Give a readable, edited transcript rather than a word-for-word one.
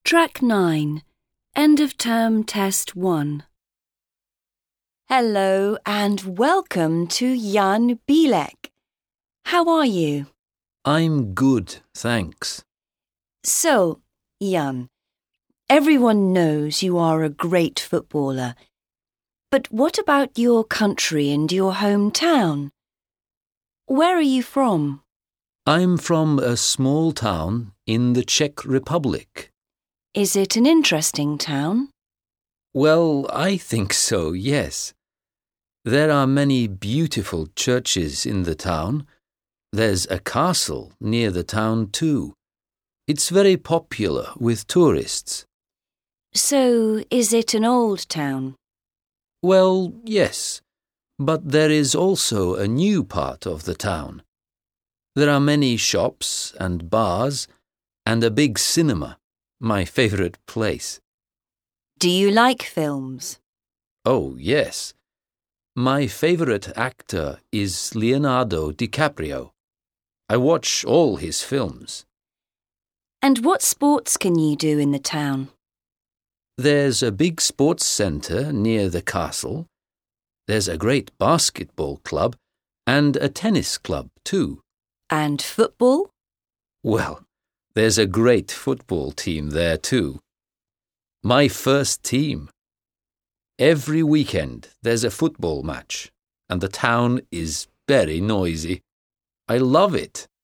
Track 9. End of term test 1. Hello and welcome to Jan Bielek. How are you? I'm good, thanks. So, Jan, everyone knows you are a great footballer. But what about your country and your hometown? Where are you from? I'm from a small town in the Czech Republic. Is it an interesting town? Well, I think so, yes. There are many beautiful churches in the town. There's a castle near the town too. It's very popular with tourists. So, is it an old town? Well, yes, but there is also a new part of the town. There are many shops and bars and a big cinema, my favorite place. Do you like films? Oh, yes. My favorite actor is Leonardo DiCaprio. I watch all his films. And what sports can you do in the town? There's a big sports centre near the castle. There's a great basketball club and a tennis club too. And football? Well, there's a great football team there too. My first team. Every weekend there's a football match and the town is very noisy. I love it.